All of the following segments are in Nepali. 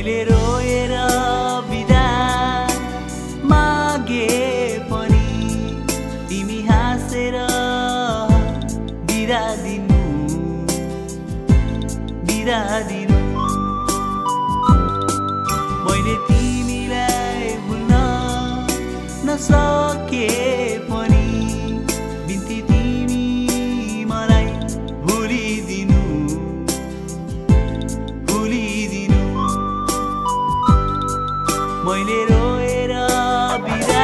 मैले रोएर बिदा मागे पनि तिमी हाँसेर बिदा दिनु मैले तिमीलाई भुल्न नसके पनि बिन्ती तिमी मलाई भुलिदिनु मैले रोएर बिदा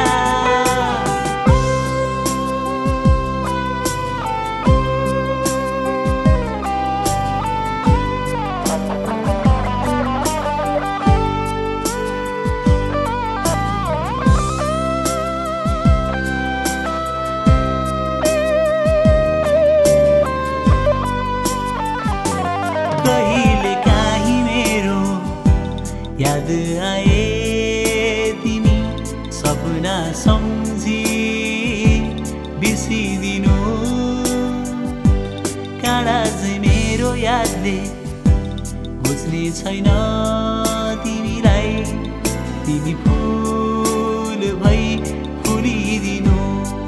कहिले काहीँ मेरो याद आए तिमी सपना सम्झी बिर्सिदिनु काँडा चाहिँ मेरो यादले बुझ्ने छैन तिमीलाई तिमी फुल भई फुलिदिनु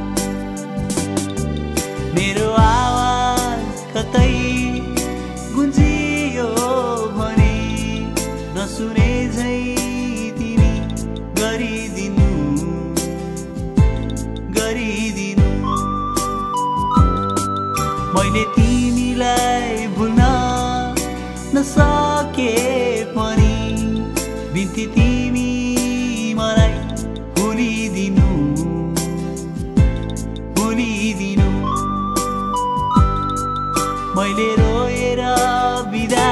मेरो आवाज कतै गुन्जियो भने नसुने झै तिमी गरिदिनु मैले तिमीलाई भुल्न नसके पनि बिन्ती तिमी मलाई भुलिदिनु मैले रोएर बिदा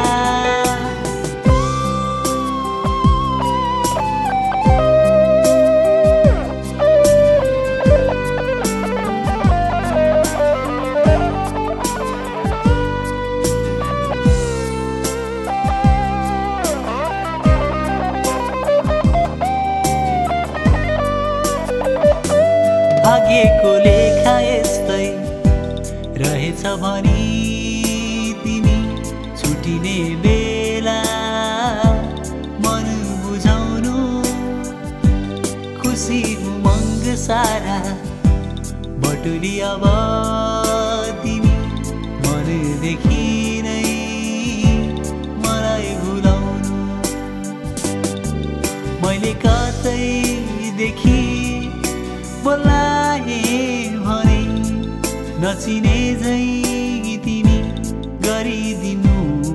भाग्यको लेखा यस्तै रहेछ भनी तिमी छुटिने बेला मन बुझाउनु खुसी उमङ्ग सारा बटुली अब तिमी मनदेखि नै मलाई भुलाउनु मैले कतैदेखि बोलाए भने नचिने झै तिमी गरिदिनु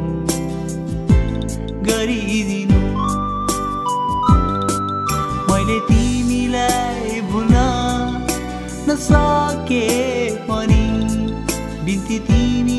मैले तिमीलाई भुल्न नसके पनि बिन्ती तिमी